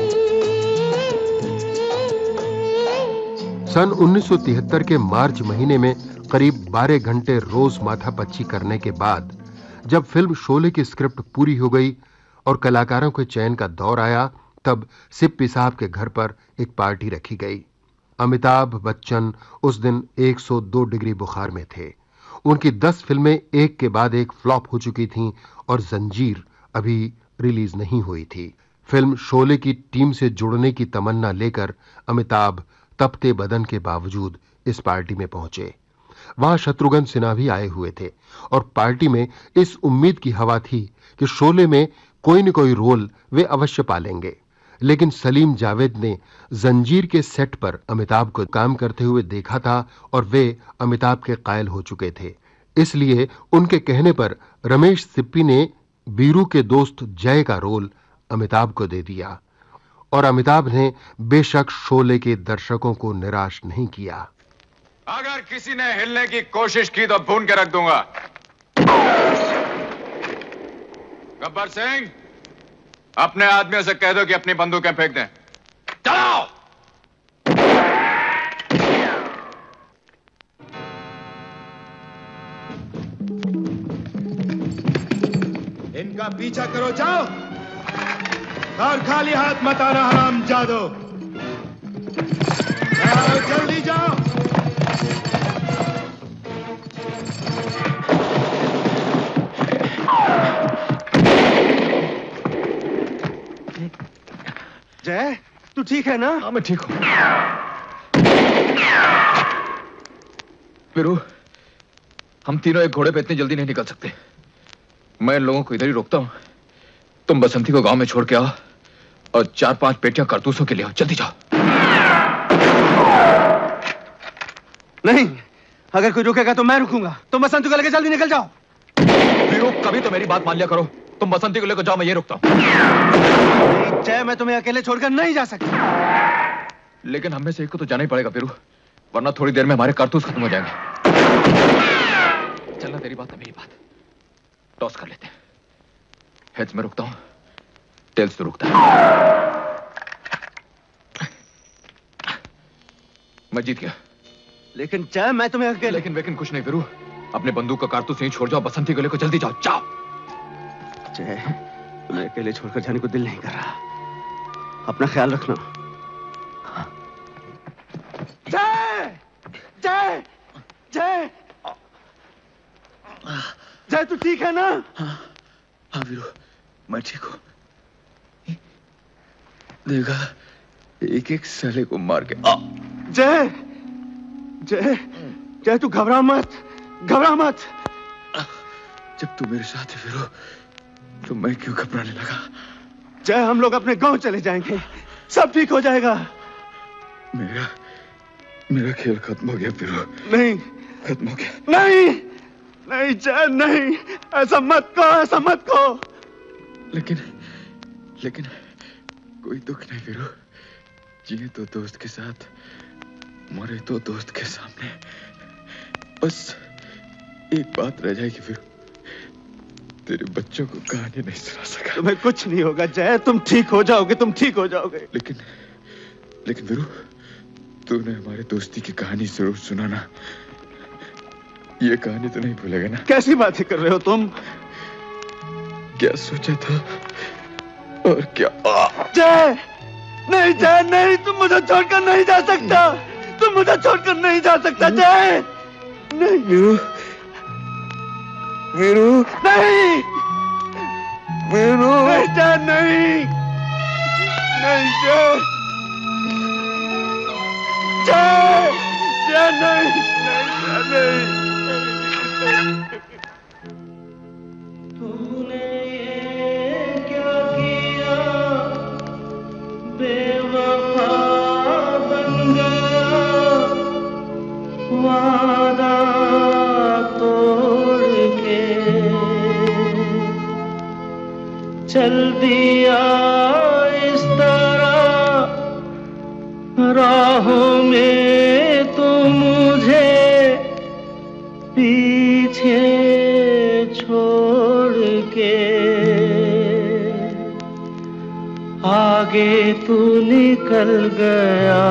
सन 1973 के मार्च महीने में करीब 12 घंटे रोज माथापच्ची करने के बाद जब फिल्म शोले की स्क्रिप्ट पूरी हो गई और कलाकारों के चयन का दौर आया, तब सिप्पी साहब के घर पर एक पार्टी रखी गई। अमिताभ बच्चन उस दिन 102 डिग्री बुखार में थे। उनकी 10 फिल्में एक के बाद एक फ्लॉप हो चुकी थीं और जंजीर अभी रिलीज नहीं हुई थी। फिल्म शोले की टीम से जुड़ने की तमन्ना लेकर अमिताभ तपते बदन के बावजूद इस पार्टी में पहुंचे। वहां शत्रुघ्न सिन्हा भी आए हुए थे और पार्टी में इस उम्मीद की हवा थी कि शोले में कोई न कोई रोल वे अवश्य पालेंगे। लेकिन सलीम जावेद ने जंजीर के सेट पर अमिताभ को काम करते हुए देखा था और वे अमिताभ के कायल हो चुके थे। इसलिए उनके कहने पर रमेश सिप्पी ने बीरू के दोस्त जय का रोल अमिताभ को दे दिया और अमिताभ ने बेशक शोले के दर्शकों को निराश नहीं किया। अगर किसी ने हिलने की कोशिश की तो भून के रख दूंगा। गब्बर सिंह, अपने आदमियों से कह दो कि अपनी बंदूकें फेंक दें। चलाओ। इनका पीछा करो, जाओ और खाली हाथ मत आना हरामजादो। जाओ, जल्दी जाओ। जय, तू ठीक है ना? हाँ, मैं ठीक हूं। वीरू, हम तीनों एक घोड़े पे इतनी जल्दी नहीं निकल सकते। मैं इन लोगों को इधर ही रोकता हूं। तुम बसंती को गांव में छोड़ के आओ और 4-5 पेटियां कारतूसों के लिए आओ। जल्दी जाओ। नहीं, अगर कोई रुकेगा तो मैं रुकूंगा। तुम बसंती को लेकर जल्दी निकल जाओ। वीरू, कभी तो मेरी बात मान लिया करो। तुम बसंती को लेकर जाओ, मैं ये रुकता हूं। जय, मैं तुम्हें अकेले छोड़कर नहीं जा सकता। लेकिन हमें से एक को तो जाना ही पड़ेगा वीरू, वरना थोड़ी देर में हमारे कारतूस खत्म हो जाएंगे। चलना, तेरी बात है मेरी बात। टॉस कर लेते हैं। हेड्स में रुकता हूं, टेल्स तो रुकता है। मैं जीत गया। लेकिन जय, मैं तुम्हें अकेले। लेकिन कुछ नहीं वीरू, अपने बंदूक का कारतूस यहीं छोड़ जाओ। बसंती को लेकर जल्दी जाओ। जाओ। जय, तुम्हें अकेले छोड़कर जाने को दिल नहीं कर रहा। अपना ख्याल रखना। जय, जय, जय, जय, तू ठीक है ना? हाँ वीरू, मैं ठीक हूं। देखा, एक एक साले को मार के जय जय जय, तू घबरा मत, घबरा मत। जब तू मेरे साथ है फिरो, तो मैं क्यों घबराने लगा? जय, हम लोग अपने गांव चले जाएंगे, सब ठीक हो जाएगा। मेरा खेल खत्म हो गया फिरो। नहीं, खत्म हो गया। नहीं नहीं जय, नहीं, ऐसा मत कहो, ऐसा मत कहो। लेकिन कोई दुख नहीं फिरो। जिए तो दोस्त के साथ, मरे तो दोस्त के सामने। बस एक बात रह जाएगी फिर, तेरे बच्चों को कहानी नहीं सुना सका। तुम्हें कुछ नहीं होगा जय, तुम ठीक हो जाओगे, तुम ठीक हो जाओगे। लेकिन फिर तूने हमारे दोस्ती की कहानी जरूर सुनाना। ये कहानी तो नहीं भूलेगा ना? कैसी बातें कर रहे हो तुम? क्या सोचा था और क्या? जय, नहीं जय, नहीं, तुम मुझे छोड़कर नहीं जा सकता, तुम मुझे छोड़कर नहीं जा सकता जय। नहीं वीरू, नहीं वीरू, नहीं जय, नहीं, नहीं जय, जय, जय, नहीं, नहीं, नहीं। तूने ये क्या किया, बेवफा बन गया, वादा तोड़ के चल दिया इस तरह राहों में, तू मुझे पीछे छोड़ के आगे तू निकल गया,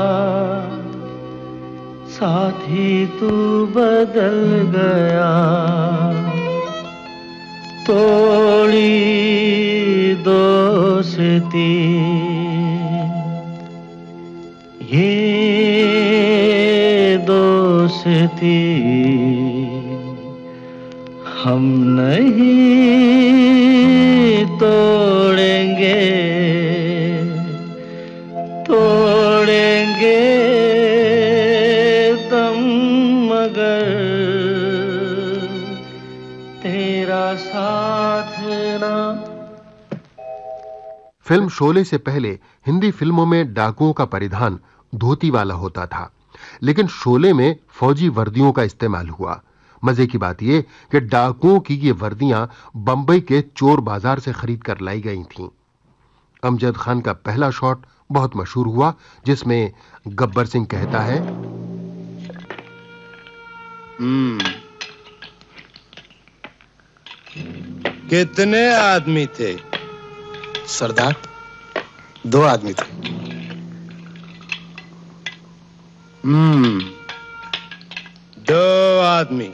साथ ही तू बदल गया, तोड़ी दोस्ती ये दोस्ती हम नहीं तोड़ेंगे, तोड़ेंगे दम मगर तेरा साथ ना। फिल्म शोले से पहले हिंदी फिल्मों में डाकुओं का परिधान धोती वाला होता था, लेकिन शोले में फौजी वर्दियों का इस्तेमाल हुआ। मजे की बात यह कि डाकुओं की ये वर्दियां बंबई के चोर बाजार से खरीद कर लाई गई थीं। अमजद खान का पहला शॉट बहुत मशहूर हुआ, जिसमें गब्बर सिंह कहता है, कितने आदमी थे? सरदार, 2 आदमी थे। दो आदमी।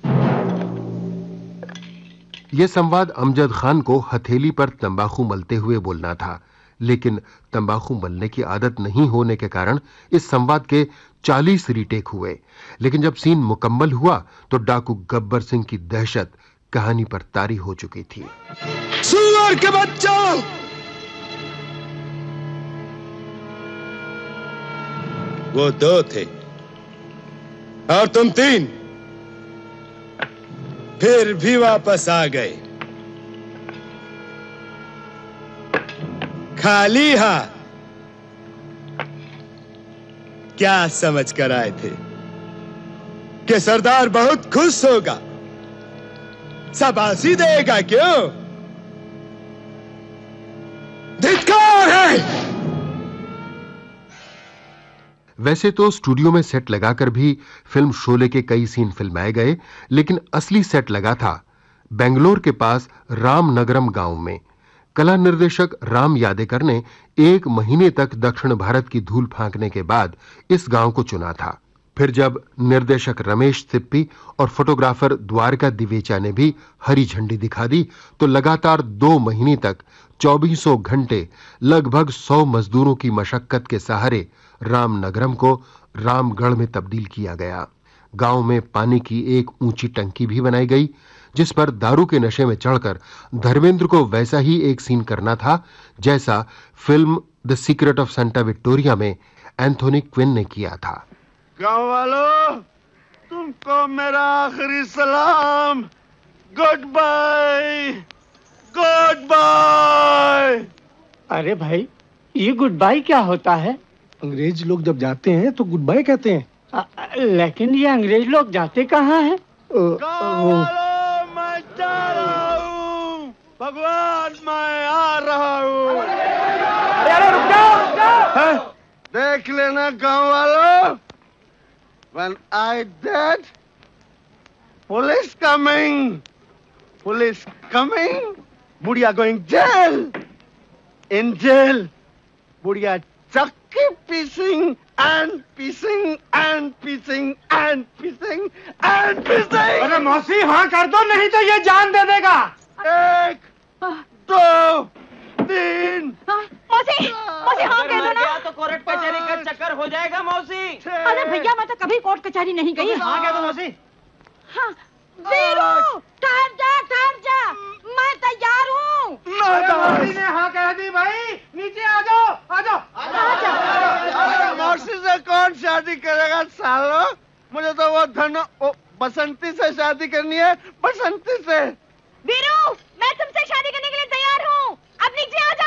यह संवाद अमजद खान को हथेली पर तंबाकू मलते हुए बोलना था, लेकिन तंबाकू मलने की आदत नहीं होने के कारण इस संवाद के 40 रीटेक हुए। लेकिन जब सीन मुकम्मल हुआ तो डाकू गब्बर सिंह की दहशत कहानी पर तारी हो चुकी थी। सुअर के बच्चा, वो 2 थे और तुम 3, फिर भी वापस आ गए खाली हाथ। क्या समझ कर आए थे कि सरदार बहुत खुश होगा, शाबाशी देगा? क्यों? धिक्कार है। वैसे तो स्टूडियो में सेट लगाकर भी फिल्म शोले के कई सीन फिल्माए गए, लेकिन असली सेट लगा था बेंगलोर के पास रामनगरम गांव में। कला निर्देशक राम यादेकर ने 1 महीने तक दक्षिण भारत की धूल फांकने के बाद इस गांव को चुना था। फिर जब निर्देशक रमेश सिप्पी और फोटोग्राफर द्वारका दिवेचा ने भी हरी झंडी दिखा दी, तो लगातार 2 महीने तक 2400 घंटे लगभग 100 मजदूरों की मशक्कत के सहारे रामनगरम को रामगढ़ में तब्दील किया गया। गांव में पानी की एक ऊंची टंकी भी बनाई गई, जिस पर दारू के नशे में चढ़कर धर्मेंद्र को वैसा ही एक सीन करना था जैसा film the Secret of Santa Vittoria में एंथोनी क्विन ने किया था। गांव वालों, तुमको मेरा आखिरी सलाम। Good bye, good bye. अरे भाई, ये गुड बाय क्या होता है? अंग्रेज लोग जब जाते हैं तो गुड बाय कहते हैं। लेकिन ये अंग्रेज लोग जाते कहाँ हैं? मैं जा रहा हूँ, भगवान मैं आ रहा हूँ। अरे रुक जाओ। देख लेना गांव वालों, when I dead, police coming, बुढ़िया going jail, in jail, बुढ़िया चक्की pissing and pissing and pissing and pissing and pissing। अरे मौसी हाँ कर दो, नहीं तो ये जान दे देगा। 1, 2, 3। मौसी हाँ कह दो ना। तो कोर्ट कचहरी का चक्कर हो जाएगा मौसी। अरे भैया, मैं तो कभी कोर्ट कचहरी नहीं गई। हाँ कह दो मौसी। हाँ वीरू, ठहर जा, मैं तैयार हूँ। मौसी ने हाँ कह दी भाई, नीचे आ जाओ। मौसी से कौन शादी करेगा सालो? मुझे तो वो बसंती से शादी करनी है, बसंती से। वीरू, मैं तुमसे शादी करने के लिए तैयार हूँ, अब नीचे आ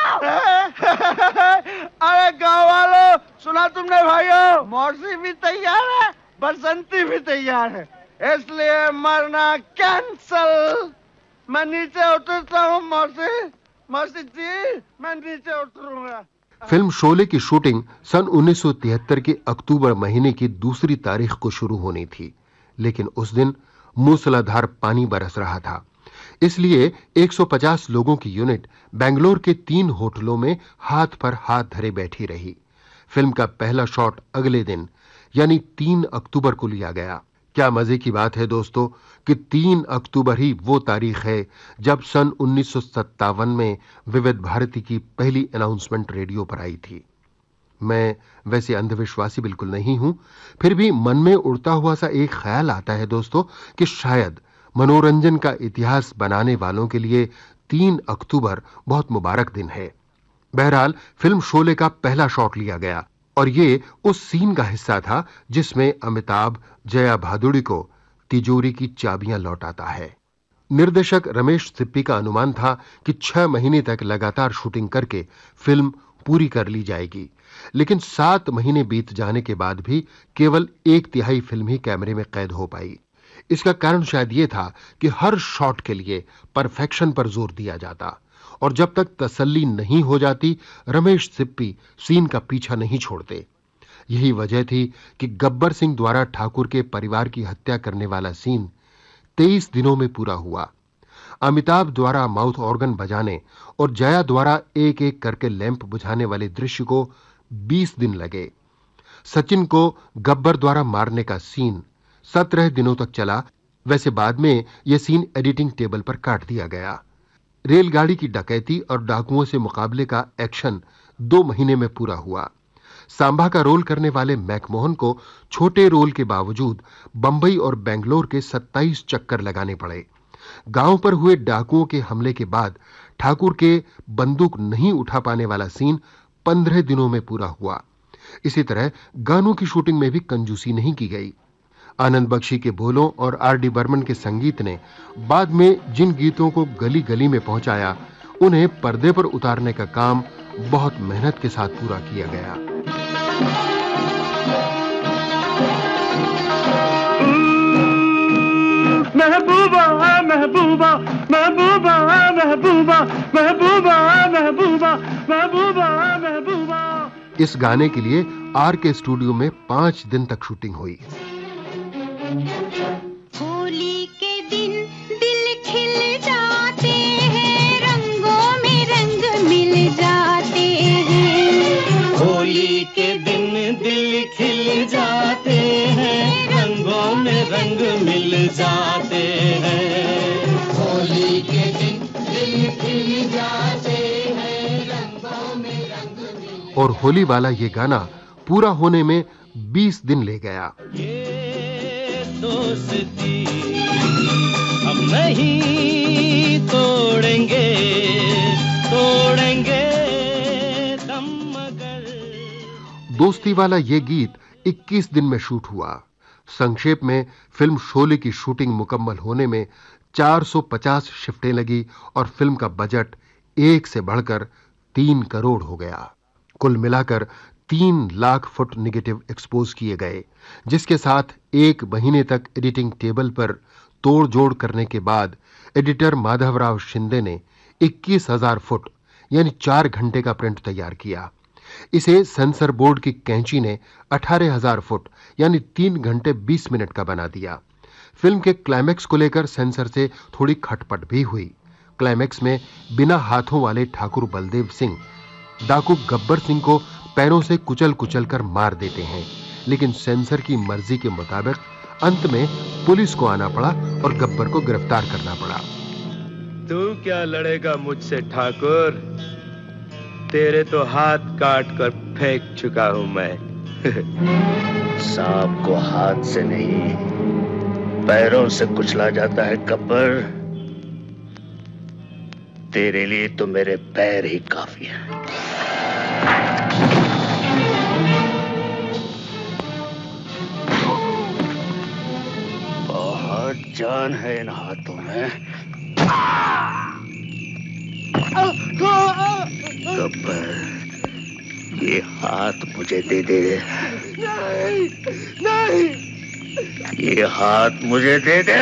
जाओ। अरे गाँव वालों, सुना तुमने भाइयों? मौसी भी तैयार है, बसंती भी तैयार है, इसलिए मरना कैंसल। मैं नीचे उतरता हूँ मौसी जी, मैं नीचे उतरूंगा। फिल्म शोले की शूटिंग सन 1973 के अक्टूबर महीने की 2 तारीख को शुरू होनी थी, लेकिन उस दिन मूसलाधार पानी बरस रहा था। इसलिए 150 लोगों की यूनिट बेंगलोर के 3 होटलों में हाथ पर हाथ धरे बैठी रही। फिल्म का पहला शॉट अगले दिन यानी 3 अक्टूबर को लिया गया। क्या मजे की बात है दोस्तों कि 3 अक्टूबर ही वो तारीख है जब सन 1957 में विविध भारती की पहली अनाउंसमेंट रेडियो पर आई थी। मैं वैसे अंधविश्वासी बिल्कुल नहीं हूं, फिर भी मन में उड़ता हुआ सा एक ख्याल आता है दोस्तों कि शायद मनोरंजन का इतिहास बनाने वालों के लिए 3 अक्टूबर बहुत मुबारक दिन है। बहरहाल फिल्म शोले का पहला शॉट लिया गया और ये उस सीन का हिस्सा था जिसमें अमिताभ जया भादुड़ी को तिजोरी की चाबियां लौटाता है। निर्देशक रमेश सिप्पी का अनुमान था कि 6 महीने तक लगातार शूटिंग करके फिल्म पूरी कर ली जाएगी, लेकिन 7 महीने बीत जाने के बाद भी केवल 1/3 फिल्म ही कैमरे में कैद हो पाई। इसका कारण शायद यह था कि हर शॉट के लिए परफेक्शन पर जोर दिया जाता और जब तक तसल्ली नहीं हो जाती रमेश सिप्पी सीन का पीछा नहीं छोड़ते। यही वजह थी कि गब्बर सिंह द्वारा ठाकुर के परिवार की हत्या करने वाला सीन 23 दिनों में पूरा हुआ। अमिताभ द्वारा माउथ ऑर्गन बजाने और जया द्वारा एक एक करके लैंप बुझाने वाले दृश्य को 20 दिन लगे। सचिन को गब्बर द्वारा मारने का सीन 17 दिनों तक चला। वैसे बाद में यह सीन एडिटिंग टेबल पर काट दिया गया। रेलगाड़ी की डकैती और डाकुओं से मुकाबले का एक्शन 2 महीने में पूरा हुआ। सांबा का रोल करने वाले मैकमोहन को छोटे रोल के बावजूद बंबई और बेंगलोर के 27 चक्कर लगाने पड़े। गांव पर हुए डाकुओं के हमले के बाद ठाकुर के बंदूक नहीं उठा पाने वाला सीन 15 दिनों में पूरा हुआ। इसी तरह गानों की शूटिंग में भी कंजूसी नहीं की गई। आनंद बख्शी के बोलों और आर.डी. बर्मन के संगीत ने बाद में जिन गीतों को गली गली में पहुंचाया, उन्हें पर्दे पर उतारने का काम बहुत मेहनत के साथ पूरा किया गया। महबूबा महबूबा महबूबा महबूबा महबूबा महबूबा महबूबा महबूबा। इस गाने के लिए आर के स्टूडियो में 5 दिन तक शूटिंग हुई। होली के दिन दिल खिल जाते हैं, रंगों में रंग मिल जाते हैं। होली के दिन दिल खिल जाते हैं, रंगों में रंग मिल जाते हैं। होली के दिन दिल खिल जाते हैं, रंगों में रंग मिल। और होली वाला ये गाना पूरा होने में 20 दिन ले गया। दोस्ती हम नहीं तोड़ेंगे तोड़ेंगे दम मगर। दोस्ती वाला ये गीत 21 दिन में शूट हुआ। संक्षेप में फिल्म शोले की शूटिंग मुकम्मल होने में 450 शिफ्टें लगी और फिल्म का बजट 1 से बढ़कर 3 करोड़ हो गया। कुल मिलाकर 3 लाख फुट नेगेटिव एक्सपोज किए गए, जिसके साथ 1 महीने तक एडिटिंग टेबल पर तोड़ जोड़ करने के बाद एडिटर माधवराव शिंदे ने 21,000 फुट यानी 4 घंटे का प्रिंट तैयार किया। इसे सेंसर बोर्ड की कैंची ने 18,000 फुट यानी 3 घंटे 20 मिनट का बना दिया। फिल्म के क्लाइमैक्स को लेकर सेंसर से थोड़ी खटपट भी हुई। क्लाइमैक्स में बिना हाथों वाले ठाकुर बलदेव सिंह डाकू गब्बर सिंह को पैरों से कुचल कुचल कर मार देते हैं, लेकिन सेंसर की मर्जी के मुताबिक अंत में पुलिस को आना पड़ा और गब्बर को गिरफ्तार करना पड़ा। तू क्या लड़ेगा मुझसे ठाकुर? तेरे तो हाथ काट कर फेंक चुका हूं मैं। सांप को हाथ से नहीं पैरों से कुचला जाता है गब्बर। तेरे लिए तो मेरे पैर ही काफी हैं। बहुत जान है इन हाथों में। गब्बर, ये हाथ मुझे दे दे। नहीं, नहीं। ये हाथ मुझे दे दे।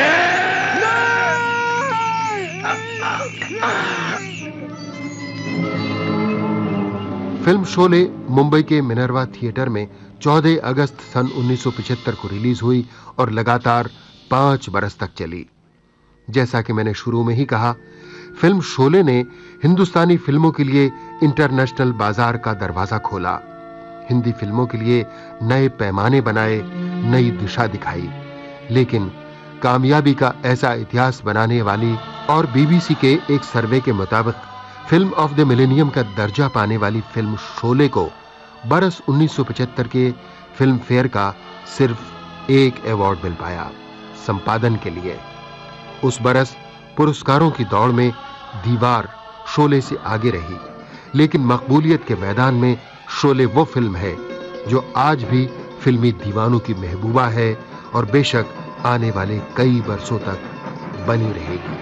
फिल्म शोले मुंबई के मिनर्वा थिएटर में 14 अगस्त सन 1975 को रिलीज हुई और लगातार 5 बरस तक चली। जैसा कि मैंने शुरू में ही कहा, फिल्म शोले ने हिंदुस्तानी फिल्मों के लिए इंटरनेशनल बाजार का दरवाजा खोला, हिंदी फिल्मों के लिए नए पैमाने बनाए, नई दिशा दिखाई। लेकिन कामयाबी का ऐसा इतिहास बनाने वाली और बीबीसी के एक सर्वे के मुताबिक फिल्म ऑफ द मिलेनियम का दर्जा पाने वाली फिल्म शोले को बरस 1975 के फिल्म फेयर का सिर्फ 1 अवार्ड मिल पाया, संपादन के लिए। उस बरस पुरस्कारों की दौड़ में दीवार शोले से आगे रही, लेकिन मकबूलियत के मैदान में शोले वो फिल्म है जो आज भी फिल्मी दीवानों की महबूबा है और बेशक आने वाले कई वर्षों तक बनी रहेगी।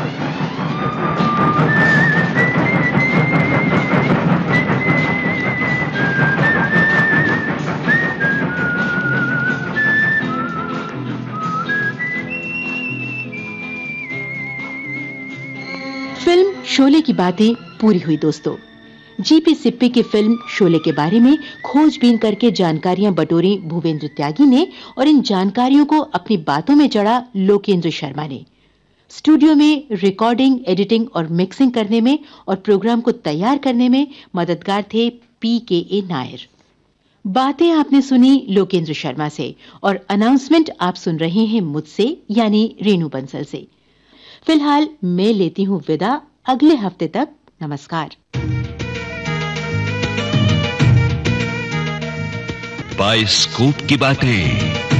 फिल्म शोले की बातें पूरी हुई दोस्तों। जीपी सिप्पी की फिल्म शोले के बारे में खोजबीन करके जानकारियां बटोरी भूपेंद्र त्यागी ने और इन जानकारियों को अपनी बातों में जड़ा लोकेंद्र शर्मा ने। स्टूडियो में रिकॉर्डिंग, एडिटिंग और मिक्सिंग करने में और प्रोग्राम को तैयार करने में मददगार थे PKA नायर। बातें आपने सुनी लोकेंद्र शर्मा से और अनाउंसमेंट आप सुन रहे हैं मुझसे यानी रेणु बंसल से। फिलहाल मैं लेती हूं विदा, अगले हफ्ते तक नमस्कार। बाइस्कोप की बातें।